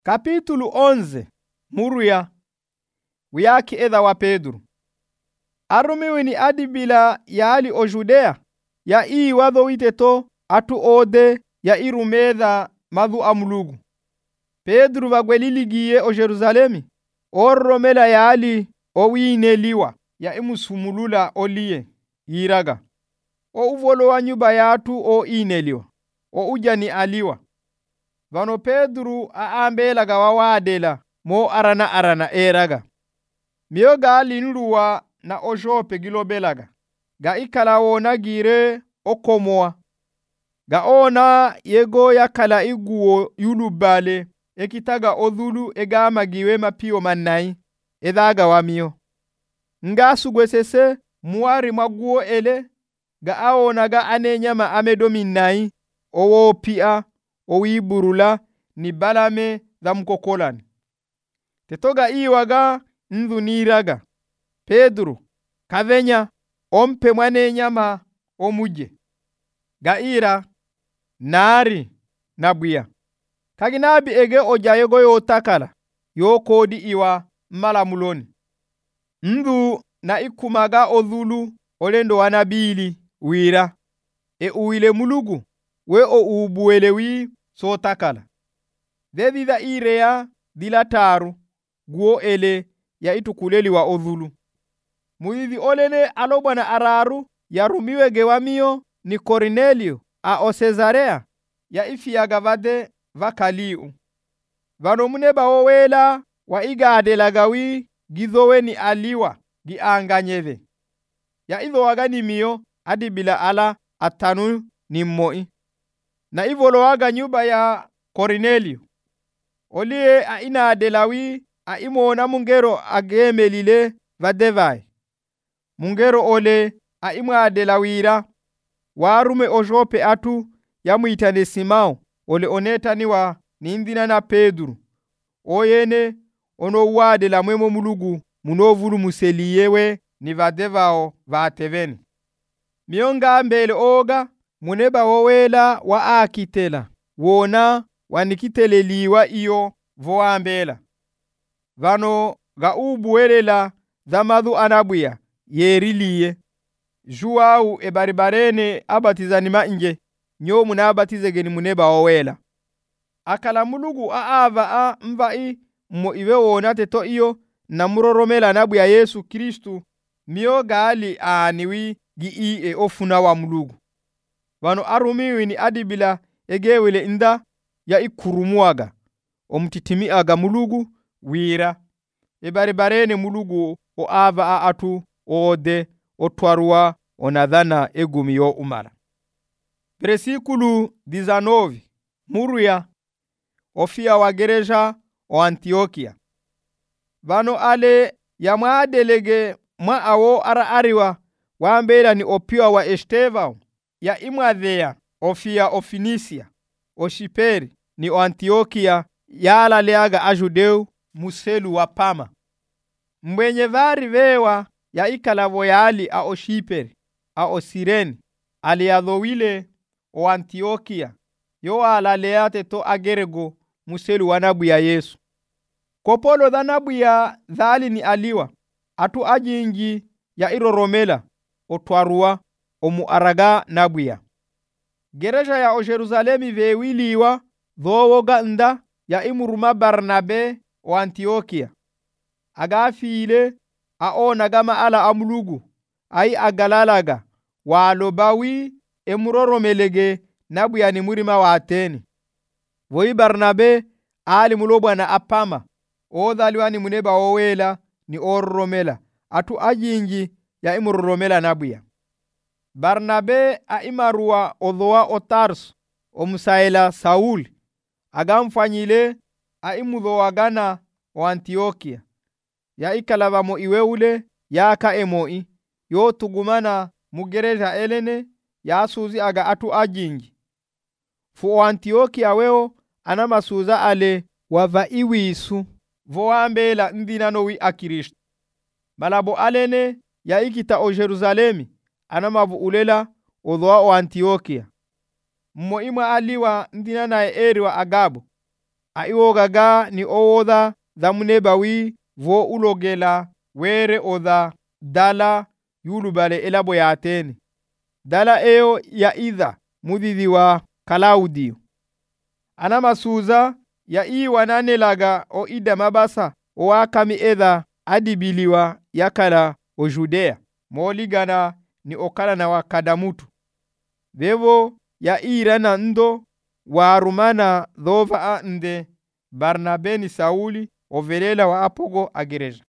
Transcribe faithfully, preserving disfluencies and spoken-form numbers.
Kapitulu onze. Muruya wiyaki edha wa Pedro. Arumiwe ni adibila yaali o Judea ya ii wadho witeto atu ode ya irumedha madhu amulugu. Pedro vagweliligiye o Jerusalemi orromela yaali o wineliwa ya imusumulula oliye yiraga. O uvolo wa nyuba yatu o ineliwa o ujani aliwa. Vano Pedro aambela gawawadela mo arana arana eraga. Miyo gali nluwa na ojope gilobelaga. Ga ikala wona gire okomoa. Ga ona yego yakala iguo yulubale ekitaga odhulu egama giwe mapio manai edhaga wamiyo. Nga sugwesese muari maguo ele ga aona ga anenyama amedominai owo pia owiburula ni balame dha mkokolani. Tetoga iwaga ndhuniraga. Pedro kavenya ompe mwane nyama omuje. Gaira nari nabuya. Kaginabi ege ojayego yotakala yokodi iwa malamuloni. Ndhu na ikumaga odhulu olendo wanabili wira. E uwile mulugu we o ubuelewi sotakala. Dhedhidha irea dilataru guo ele ya itukuleli wa odhulu. Muhithi olele alobana araru ya rumiwe gewamio ni Kornelio a o Cesarea ya ifiaga vade vakaliu. Vano muneba owela wa igade lagawi gidhowe ni aliwa gi anganyeve. Ya idho wagani miyo adi bila ala atanu ni moi. Na ivolo waga nyuba ya Kornelio. Olie a ina adelawi a imona mungero agemelile vadevai. Mungero ole a ima adelawira warume ojope atu ya muitane Simao ole onetani wa nindina na Pedro. Oyene ono wade la mwemo mulugu munovulu museliyewe ni vadevao vateveni. Mionga mbele oga muneba wowela wa akitela wona wanikiteleliwa iyo voambela. Vano ga ubuwelela dhamadhu anabuya yeriliye. Juau e baribarene abatizani mainje nyo munabatizegeni muneba wowela. Akala mulugu aava a mvai mo iwe wona teto iyo na muroromela nabuya Yesu Kristu miyo gali aaniwi gi i e ofuna wa mulugu. Vano arumiwi ni adibila egewele inda ya ikurumuaga omtitimi aga mulugu wira. E baribarene mulugu o ava a atu ode otwarua onadhana egumi yo umara. Versículo dezenove. Muruya ofia wa gereja o Antioquia. Vano ale ya mwadelege mwa awo ara ariwa wambela ni opia wa Estevao ya imwadhea ofia o Finisia o Shiperi ni o Antioquia ya ala leaga ajudeu muselu wa pama. Mwenye vari vewa ya ikalavo yali a o Shiperi a o Sireni aliadhowile o Antioquia yo ala leate to agerego muselu wanabu ya Yesu. Kopolo dhanabu ya dhali ni aliwa atu ajingi ya iroromela otwarua omuaraga nabuya. Gereja ya o Jerusalemi vewiliwa dhowoga nda ya imuruma Barnabe o Antioquia. Agafile aona gama ala amulugu ai agalalaga walobawi emuroromelege nabuya ni murima wa Ateni. Voi Barnabe ali mulobwa na apama o dhaliwani muneba owela ni orromela atu ajingi ya imuroromela nabuya. Barnabe a imarua odhoa o Tarso o musaila Sauli agamfanyile a imudhoagana o Antioquia ya ikalava mo iweule ya ka emoi yo tugumana mugereja elene ya suzi aga atu ajingi. Fu o Antioquia weo anama suza ale wava iwisu voambela ndinano wi akiristo. Malabo alene ya ikita o Jerusalemi anama vuulela odhoa o Antioquia. Mmo ima aliwa ndinana eri wa Agabo aiwogaga ni owoda dhamune bawi vo ulogela were oda dala yulubale elabo ya ateni. Dala eo ya idha mudidi wa Kalaudio. Ana masuza ya ii wananelaga o ida mabasa o akami edha adibiliwa yakala o Judea. Moligana ni okala na wakadamutu. Vevo ya irana ndo warumana dhova ande Barnabe ni Sauli ovelela wa apogo agereja.